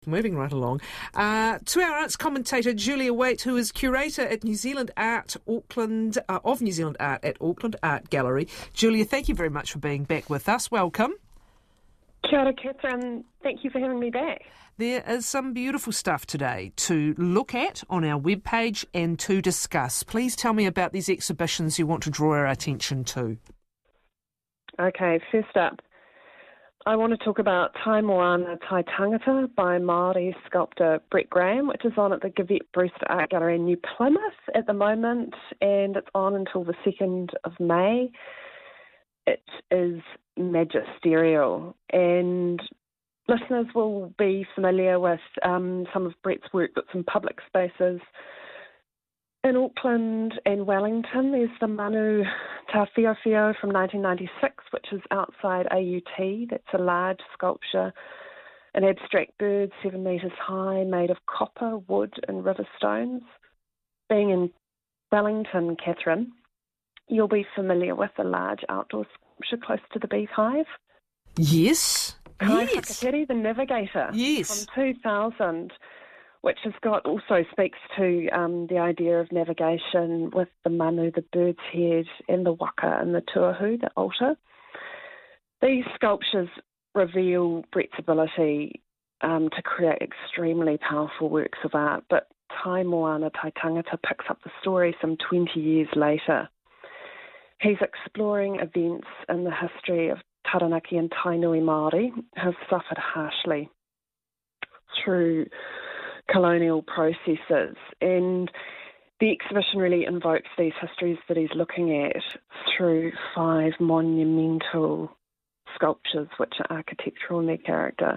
Moving right along to our arts commentator Julia Waite, who is curator at New Zealand Art Auckland of New Zealand Art at Auckland Art Gallery. Julia, thank you very much for being back with us. Welcome. Kia ora, Catherine. Thank you for having me back. There is some beautiful stuff today to look at on our webpage and to discuss. Please tell me about these exhibitions you want to draw our attention to. Okay, first up, I want to talk about Tai Moana Tai Tangata by Māori sculptor Brett Graham, which is on at the Gavette Brewster Art Gallery in New Plymouth at the moment, and it's on until the 2nd of May. It is magisterial, and listeners will be familiar with some of Brett's work that's in public spaces. In Auckland and Wellington, there's the Manu Tawhiowhio from 1996, which is outside AUT. That's a large sculpture, an abstract bird 7 metres high, made of copper, wood and river stones. Being in Wellington, Catherine, you'll be familiar with a large outdoor sculpture close to the beehive. Yes. Kai Yes. Whakatere, the Navigator, Yes. from 2000, which has got also speaks to the idea of navigation with the manu, the bird's head, and the waka and the tuahu, the altar. These sculptures reveal Brett's ability to create extremely powerful works of art, but Tai Moana Tai Tangata picks up the story some 20 years later. He's exploring events in the history of Taranaki and Tainui Māori who have suffered harshly through colonial processes, and the exhibition really invokes these histories that he's looking at through 5 monumental sculptures which are architectural in their character.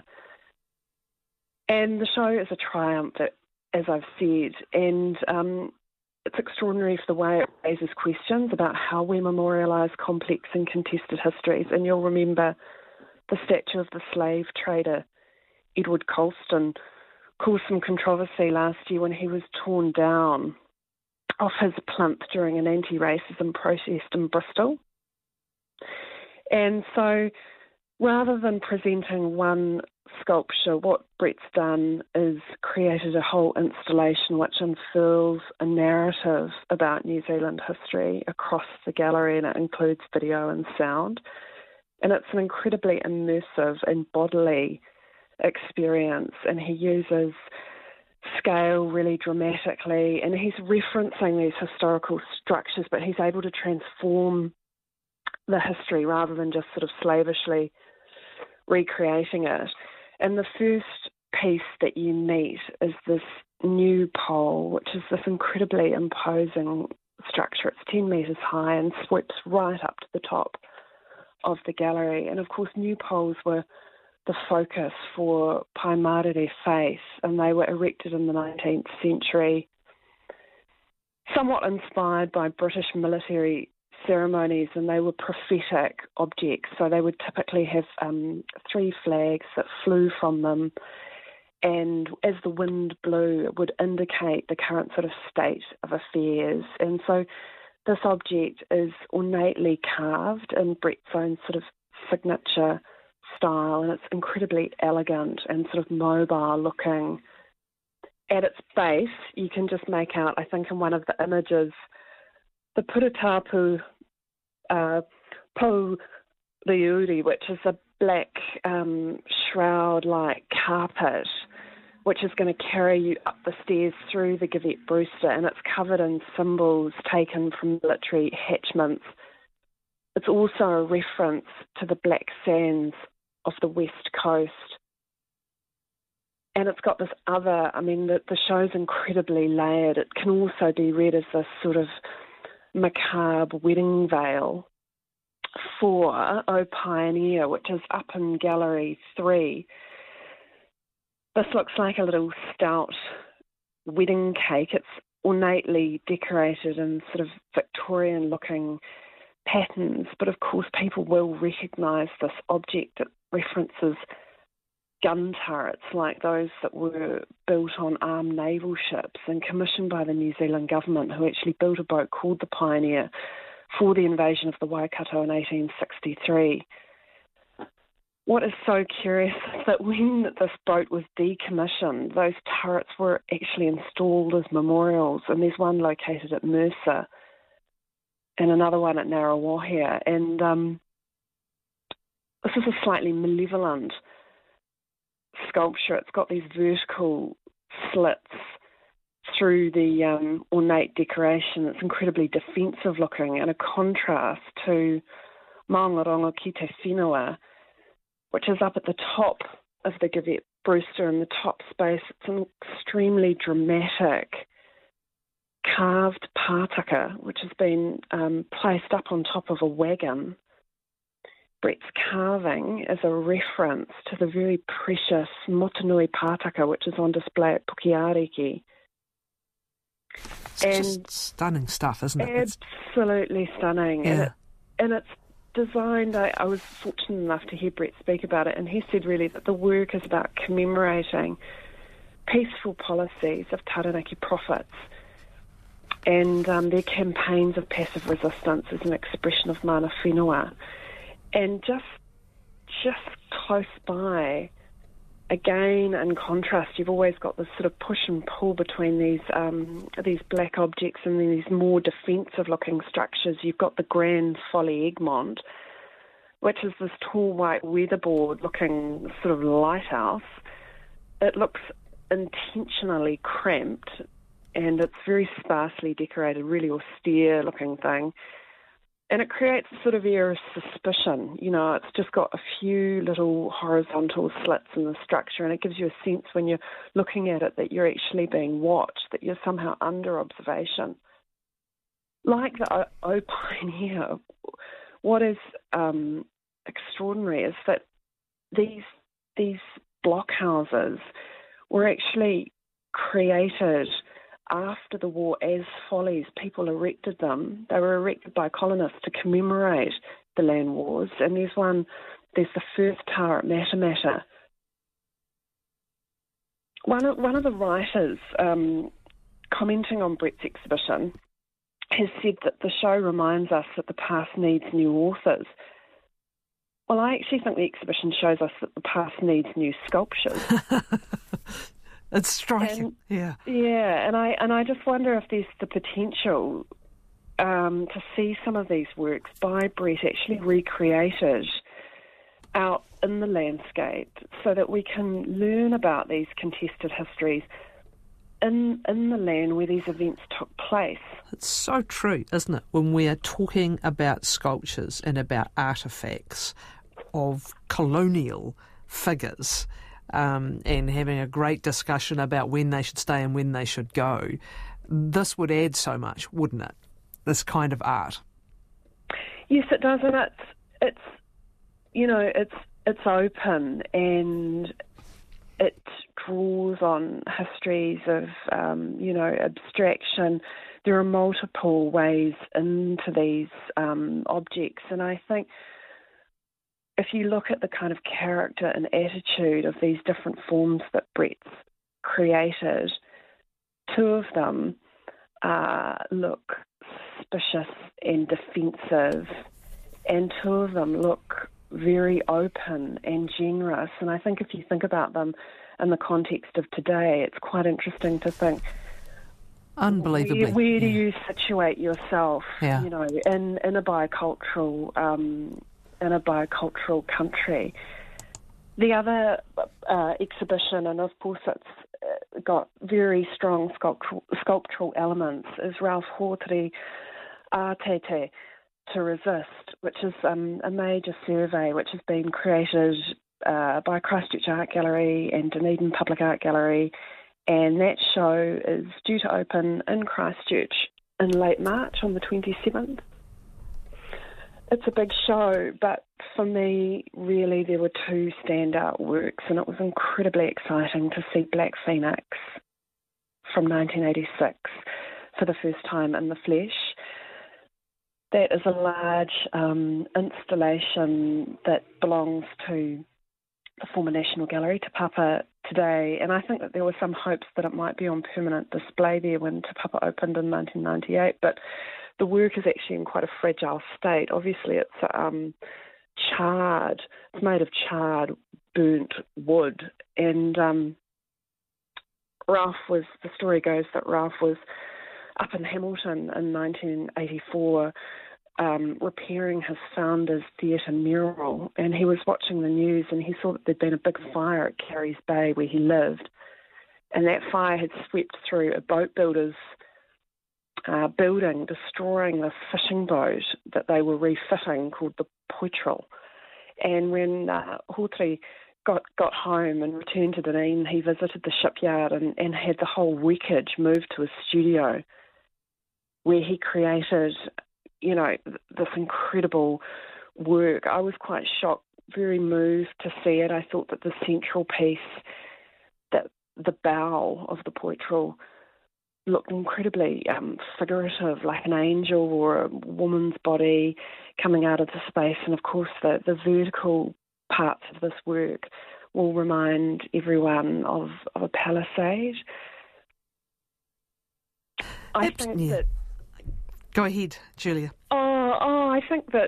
And the show is a triumph, as I've said, and it's extraordinary for the way it raises questions about how we memorialise complex and contested histories. And you'll remember the statue of the slave trader Edward Colston caused some controversy last year when he was torn down off his plinth during an anti-racism protest in Bristol. And so rather than presenting one sculpture, what Brett's done is created a whole installation which unfurls a narrative about New Zealand history across the gallery, and it includes video and sound. And it's an incredibly immersive and bodily experience, and he uses scale really dramatically, and he's referencing these historical structures, but he's able to transform the history rather than just sort of slavishly recreating it. And the first piece that you meet is this new pole, which is this incredibly imposing structure. It's 10 metres high and sweeps right up to the top of the gallery. And of course, new poles were the focus for Pai Mārire faith, and they were erected in the 19th century, somewhat inspired by British military ceremonies, and they were prophetic objects. So they would typically have 3 flags that flew from them, and as the wind blew, it would indicate the current sort of state of affairs. And so this object is ornately carved in Brett's own sort of signature style, and it's incredibly elegant and sort of mobile looking. At its base, you can just make out, I think in one of the images, the Purutapu Pou Liuri, which is a black shroud-like carpet, which is going to carry you up the stairs through the Gavette Brewster, and it's covered in symbols taken from military hatchments. It's also a reference to the black sands of the West Coast. And it's got this other, the show's incredibly layered. It can also be read as this sort of macabre wedding veil for O Pioneer, which is up in Gallery 3. This looks like a little stout wedding cake. It's ornately decorated in sort of Victorian-looking patterns, but of course people will recognise this object. It references gun turrets like those that were built on armed naval ships and commissioned by the New Zealand government, who actually built a boat called the Pioneer for the invasion of the Waikato in 1863. What is so curious is that when this boat was decommissioned, those turrets were actually installed as memorials, and there's one located at Mercer and another one at Ngaruawahia. And this is a slightly malevolent sculpture. It's got these vertical slits through the ornate decoration. It's incredibly defensive looking, and a contrast to Maungarongo ki te Whenua, which is up at the top of the Gavette Brewster in the top space. It's an extremely dramatic carved pātaka, which has been placed up on top of a wagon. Brett's carving is a reference to the very precious Motunui pātaka, which is on display at Pukeariki. It's just stunning stuff, isn't it? Absolutely stunning. Yeah. And it's designed, I was fortunate enough to hear Brett speak about it, and he said really that the work is about commemorating peaceful policies of Taranaki prophets and their campaigns of passive resistance as an expression of mana whenua. And just close by, again, in contrast, you've always got this sort of push and pull between these black objects and then these more defensive-looking structures. You've got the Grand Folly Egmont, which is this tall white weatherboard-looking sort of lighthouse. It looks intentionally cramped, and it's very sparsely decorated, really austere-looking thing. And it creates a sort of air of suspicion. You know, it's just got a few little horizontal slits in the structure, and it gives you a sense when you're looking at it that you're actually being watched, that you're somehow under observation. Like the opine here, what is extraordinary is that these blockhouses were actually created after the war as follies. People erected them. They were erected by colonists to commemorate the land wars. And there's the first tower at Matamata. One of the writers commenting on Brett's exhibition has said that the show reminds us that the past needs new authors. Well, I actually think the exhibition shows us that the past needs new sculptures. It's striking, yeah. Yeah, and I just wonder if there's the potential to see some of these works by Brett actually recreated out in the landscape so that we can learn about these contested histories in the land where these events took place. It's so true, isn't it, when we are talking about sculptures and about artefacts of colonial figures, and having a great discussion about when they should stay and when they should go. This would add so much, wouldn't it? This kind of art. Yes, it does, and it's open and it draws on histories of abstraction. There are multiple ways into these objects, and I think if you look at the kind of character and attitude of these different forms that Brett's created, two of them look suspicious and defensive, and two of them look very open and generous. And I think if you think about them in the context of today, it's quite interesting to think, unbelievably, where do you situate yourself, in a bicultural country. The other exhibition, and of course it's got very strong sculptural elements, is Ralph Hōtiri Ātete to Resist, which is a major survey which has been created by Christchurch Art Gallery and Dunedin Public Art Gallery, and that show is due to open in Christchurch in late March on the 27th. It's a big show, but for me, really, there were two standout works, and it was incredibly exciting to see Black Phoenix from 1986 for the first time in the flesh. That is a large installation that belongs to the former National Gallery, Te Papa, today, and I think that there were some hopes that it might be on permanent display there when Te Papa opened in 1998, but the work is actually in quite a fragile state. Obviously, it's charred. It's made of charred, burnt wood. And the story goes that Ralph was up in Hamilton in 1984 repairing his founder's theatre mural, and he was watching the news and he saw that there'd been a big fire at Carey's Bay where he lived, and that fire had swept through a boat builder's building, destroying the fishing boat that they were refitting called the Poitrel. And when Hawtrey got home and returned to Dunedin, he visited the shipyard and had the whole wreckage moved to a studio where he created, this incredible work. I was quite shocked, very moved to see it. I thought that the central piece, that the bow of the Poitrel, looked incredibly figurative, like an angel or a woman's body coming out of the space. And of course, the vertical parts of this work will remind everyone of a palisade. I think that... Go ahead, Julia. I think that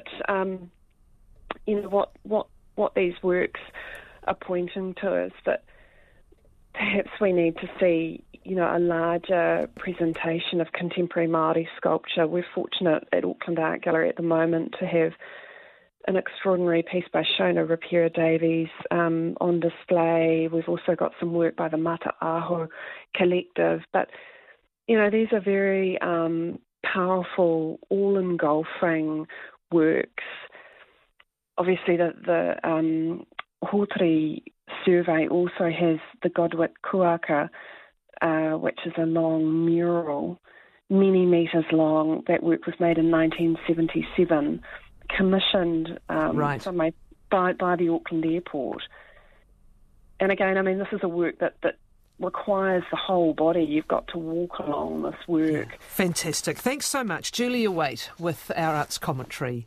what these works are pointing to is that perhaps we need to see a larger presentation of contemporary Māori sculpture. We're fortunate at Auckland Art Gallery at the moment to have an extraordinary piece by Shona Rapira-Davies on display. We've also got some work by the Mata Aho Collective. But, these are very powerful, all-engulfing works. Obviously, the Hawtrey survey also has the Godwit Kuaka, which is a long mural, many metres long. That work was made in 1977, commissioned by the Auckland Airport. And again, this is a work that requires the whole body. You've got to walk along this work. Yeah, fantastic. Thanks so much. Julia Waite with our arts commentary.